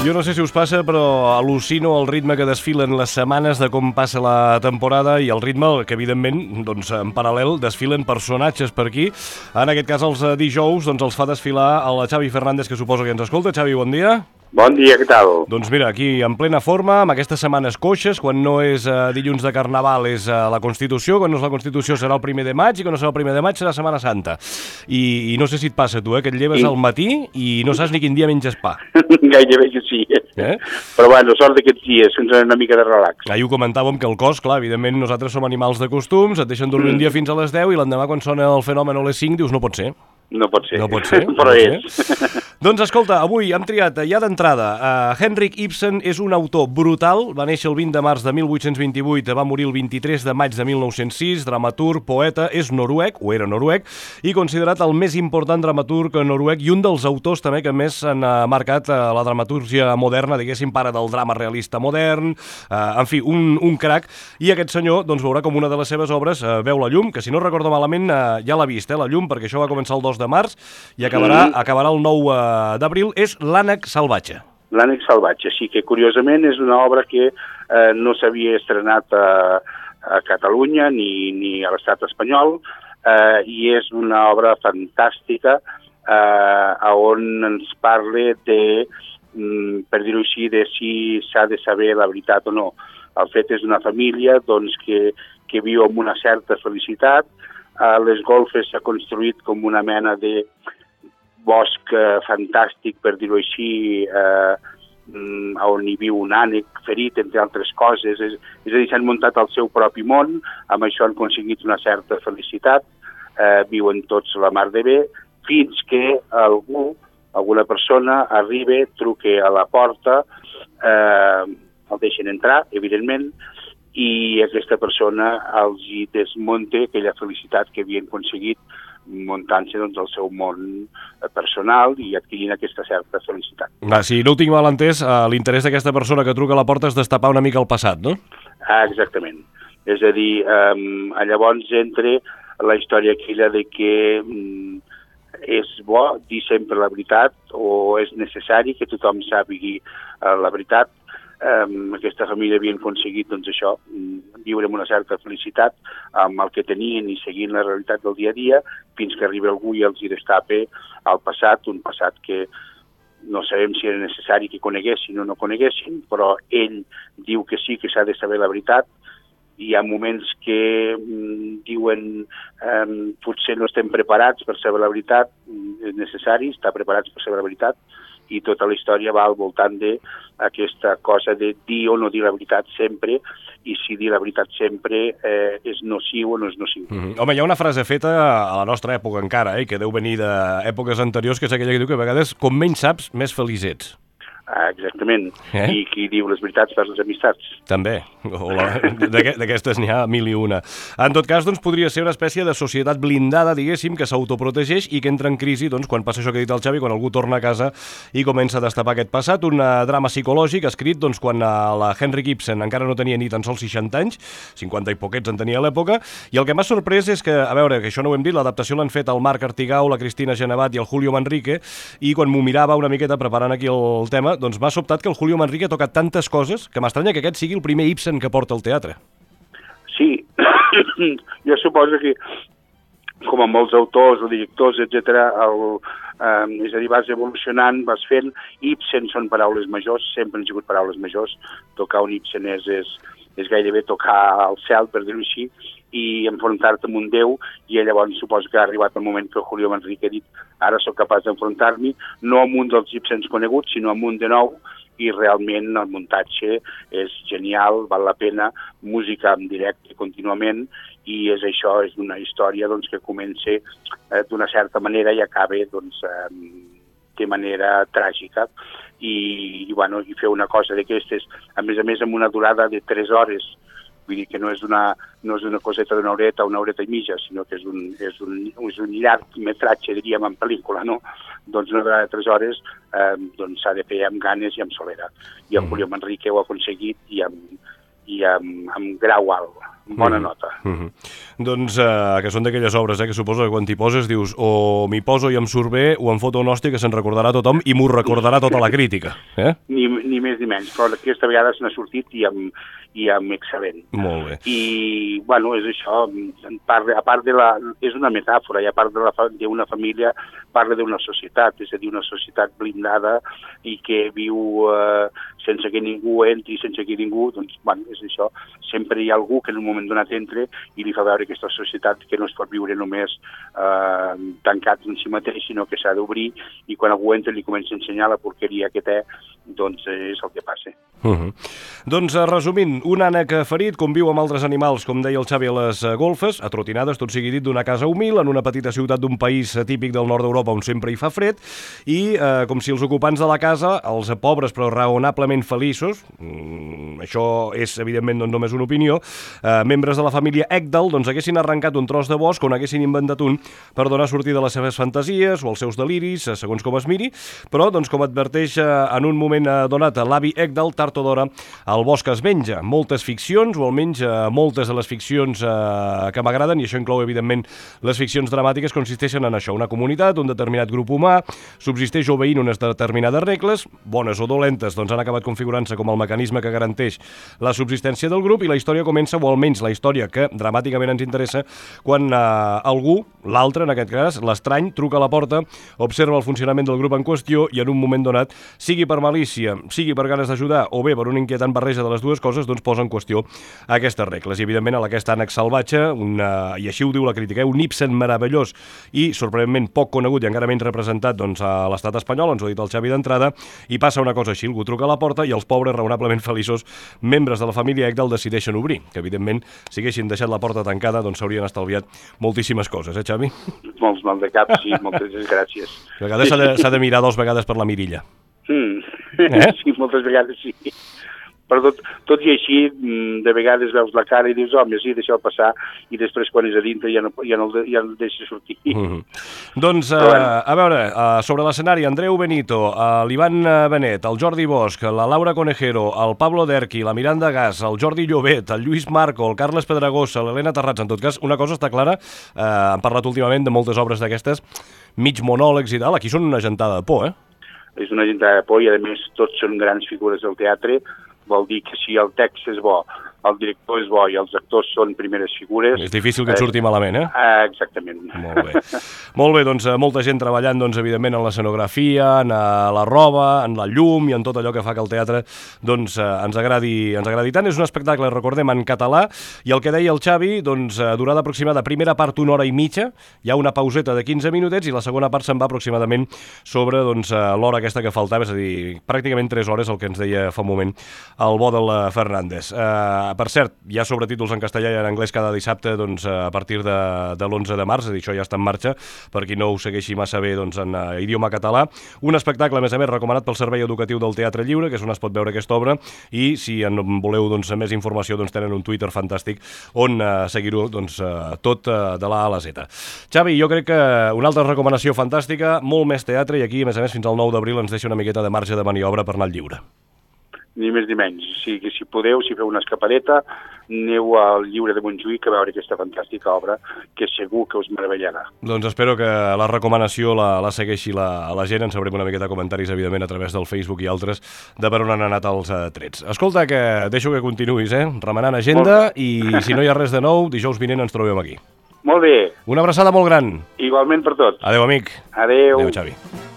Jo no sé si us passa, però al·lucino el ritme que desfilen les setmanes de com passa la temporada i el ritme que, evidentment, doncs, en paral·lel desfilen personatges per aquí. En aquest cas, els dijous els fa desfilar el Xavi Fernández, que suposo que ens escolta. Xavi, bon dia. Bon dia, què tal? Doncs mira, aquí en plena forma, amb aquestes setmanes coixes, quan no és dilluns de Carnaval és la Constitució, quan no és la Constitució serà el 1 de maig, i quan no serà el 1 de maig serà Setmana Santa. I no sé si et passa, tu, que et lleves al matí i no saps ni quin dia menges pa. Gairebé que sí. Però bueno, sort d'aquests dies, que ens donen una mica de relax. Ahir ho comentàvem, que el cos, clar, evidentment nosaltres som animals de costums, et deixen dormir un dia fins a les 10 i l'endemà quan sona el fenomen a les 5 dius no pot ser. No pot ser. No pot ser, però no és. Doncs escolta, avui hem triat ja d'entrada. Henrik Ibsen és un autor brutal, va néixer el 20 de març de 1828, va morir el 23 de maig de 1906, dramaturg, poeta, és noruec, o era noruec, i considerat el més important dramaturg noruec i un dels autors també que més han marcat la dramatúrgia moderna, diguéssim, pare del drama realista modern, en fi, un crac, i aquest senyor doncs veurà com una de les seves obres veu la llum, que si no recordo malament ja l'ha vist, la llum, perquè això va començar el 2 de març i acabarà el 9 d'abril, és L'ànec salvatge. L'ànec salvatge, sí, que curiosament és una obra que no s'havia estrenat a Catalunya ni a l'estat espanyol, i és una obra fantàstica on ens parla de, per dir-ho així, de si s'ha de saber la veritat o no. El fet és una família doncs, que viu amb una certa felicitat. A les golfes s'ha construït com una mena de bosc fantàstic, per dir-ho així, on hi viu un ànec ferit, entre altres coses. És a dir, s'han muntat el seu propi món, amb això han aconseguit una certa felicitat, viuen tots la mar de bé, fins que alguna persona arriba, truca a la porta, el deixen entrar, evidentment, i aquesta persona els hi desmunta aquella felicitat que havien aconseguit muntant-se doncs, el seu món personal i adquirint aquesta certa felicitat. Si no ho tinc mal entès, l'interès d'aquesta persona que truca a la porta és destapar una mica el passat, no? Exactament. És a dir, llavors entra la història aquella de que és bo dir sempre la veritat o és necessari que tothom sàpigui la veritat. Aquesta família havien aconseguit doncs, això, viure amb una certa felicitat amb el que tenien i seguint la realitat del dia a dia, fins que arriba algú i els hi destapa el passat, un passat que no sabem si era necessari que coneguessin o no coneguessin, però ell diu que sí, que s'ha de saber la veritat. Hi ha moments que diuen potser no estem preparats per saber la veritat, és necessari estar preparats per saber la veritat, i tota la història va al voltant d'aquesta cosa de dir o no dir la veritat sempre, i si dir la veritat sempre és nociu o no és nociu. Home, hi ha una frase feta a la nostra època encara, que deu venir d'èpoques anteriors, que és aquella que diu que a vegades com menys saps, més feliç ets. Exactament. I qui diu les veritats per les amistats. També. D'aquestes n'hi ha mil i una. En tot cas, doncs, podria ser una espècie de societat blindada, diguéssim, que s'autoprotegeix i que entra en crisi doncs, quan passa això que ha dit el Xavi, quan algú torna a casa i comença a destapar aquest passat. Un drama psicològic escrit doncs, quan la Henrik Ibsen encara no tenia ni tan sols 60 anys, 50 i poquets en tenia a l'època, i el que m'ha sorprès és que, a veure, que això no ho hem dit, l'adaptació l'han fet el Marc Artigau, la Cristina Genevat i el Julio Manrique, i quan m'ho mirava una miqueta preparant aquí el tema, doncs m'ha sobtat que el Julio Manrique ha tocat tantes coses que m'estranya que aquest sigui el primer Ibsen que porta al teatre. Sí, jo suposo que, com amb molts autors o directors, etc., és a dir, vas evolucionant, vas fent. Ibsen són paraules majors, sempre han sigut paraules majors. Tocar un Ibsen és gairebé tocar al cel, per dir-ho així, i enfrontar-te amb un déu, i llavors suposo que ha arribat el moment que el Julio Manrique ha dit ara sóc capaç d'enfrontar-m'hi, no amb un dels Ibsens coneguts, sinó amb un de nou, i realment el muntatge és genial, val la pena, música en directe contínuament, i és això, és una història doncs, que comença d'una certa manera i acaba doncs, de manera tràgica, i fer una cosa d'aquestes, a més amb una durada de 3 hores, vull dir que no és una coseta d'una horeta o una horeta i mitja, sinó que és un llarg metratge, diríem, en pel·lícula, no? Doncs una durada de 3 hores doncs s'ha de fer amb ganes i amb solera. I el Julio Manrique ho ha aconseguit i amb i amb grau alt, bona nota. Doncs que són d'aquelles obres que suposo que quan t'hi poses dius o m'hi poso i em surt bé o em foto un hòstia que se'n recordarà tothom i m'ho recordarà tota la crítica. Ni més ni menys, però aquesta vegada se n'ha sortit i amb excel·lent. Molt bé. I, bueno, és això, a part és una metàfora, i a part d'una família, parla d'una societat, és a dir, una societat blindada i que viu sense que ningú entri, sense que ningú, doncs, bueno, és això, sempre hi ha algú que en un moment donat entra i li fa veure aquesta societat que no es pot viure només tancat en si mateix, sinó que s'ha d'obrir i quan algú entra li comença a ensenyar la porqueria que té, doncs és el que passa. Doncs, resumint, un ànec ferit conviu amb altres animals, com deia el Xavi, a les golfes, atrotinades, tot sigui dit, d'una casa humil, en una petita ciutat d'un país típic del nord d'Europa on sempre hi fa fred, i com si els ocupants de la casa, els pobres però raonablement feliços, això és evidentment doncs, només una opinió, membres de la família Ekdal doncs, haguessin arrencat un tros de bosc on haguessin inventat un per donar sortida a les seves fantasies o als seus deliris, segons com es miri, però doncs, com adverteix en un moment donat l'avi Ekdal, tard o d'hora el bosc es menja. Moltes ficcions, o almenys moltes de les ficcions que m'agraden, i això inclou evidentment les ficcions dramàtiques, consisteixen en això. Una comunitat, un determinat grup humà, subsisteix obeint unes determinades regles, bones o dolentes, doncs han acabat configurant-se com el mecanisme que garanteix la subsistència del grup, i la història comença, o almenys la història que dramàticament ens interessa, quan algú, l'altre en aquest cas, l'estrany, truca a la porta, observa el funcionament del grup en qüestió i en un moment donat, sigui per malícia, sigui per ganes d'ajudar o bé per una inquietant barreja de les dues coses, doncs posa en qüestió aquestes regles. I evidentment a aquest ànec salvatge, i així ho diu la crítica, un Ibsen meravellós i sorprenentment poc conegut i encara menys representat doncs, a l'estat espanyol, ens ho ha dit el Xavi d'entrada, i passa una cosa així, algú truca a la porta i els pobres, raonablement feliços, membres de la família Ekdal decideixen obrir, que evidentment si haguessin deixat la porta tancada doncs s'haurien estalviat moltíssimes coses, Xavi? Molts mal de cap, sí, moltes gràcies. A vegades s'ha de mirar 2 vegades per la mirilla. Sí, moltes vegades sí. Però tot i així, de vegades veus la cara i dius, home, sí, deixa'l passar, i després quan és a dintre ja no el deixes sortir. Doncs, a veure, sobre l'escenari, Andreu Benito, l'Ivan Benet, el Jordi Bosch, la Laura Conejero, el Pablo Derqui, la Miranda Gas, el Jordi Llobet, el Lluís Marco, el Carles Pedregosa, l'Helena Terrats. En tot cas, una cosa està clara, han parlat últimament de moltes obres d'aquestes, mig monòlegs i tal, aquí són una gentada de por, És una gentada de por i, a més, tots són grans figures del teatre. Vol dir que si el text és bo, el director és bo i els actors són primeres figures... És difícil que et surti malament, Exactament. Molt bé. Molt bé, doncs molta gent treballant, doncs, evidentment, en l'escenografia, en la roba, en la llum i en tot allò que fa que el teatre doncs, ens agradi tant. És un espectacle, recordem, en català, i el que deia el Xavi, doncs, durada aproximada, primera part 1 hora i mitja, hi ha una pauseta de 15 minutets i la segona part se'n va aproximadament sobre doncs, l'hora aquesta que faltava, és a dir, pràcticament 3 hores, el que ens deia fa un moment el bo del Fernández. Per cert, hi ha sobretítols en castellà i en anglès cada dissabte doncs, a partir de l'11 de març, és a dir, això ja està en marxa, per qui no ho segueixi massa bé doncs, en idioma català. Un espectacle, a més, recomanat pel Servei Educatiu del Teatre Lliure, que és on es pot veure aquesta obra, i si en voleu doncs, més informació, doncs, tenen un Twitter fantàstic on seguir-ho doncs, tot de l'A a la Z. Xavi, jo crec que una altra recomanació fantàstica, molt més teatre, i aquí, a més, fins al 9 d'abril ens deixa una miqueta de marge de maniobra per anar al lliure. Ni més ni menys. O sigui, si podeu, si feu una escapadeta, aneu al Lliure de Montjuïc a veure aquesta fantàstica obra que segur que us meravellarà. Doncs espero que la recomanació la segueixi la gent. En sabrem una miqueta de comentaris, evidentment, a través del Facebook i altres, de per on han anat els trets. Escolta, que deixo que continuïs, remenant agenda, i si no hi ha res de nou, dijous vinent ens trobem aquí. Molt bé. Una abraçada molt gran. Igualment per tots. Adéu, amic. Adéu. Adéu, Xavi.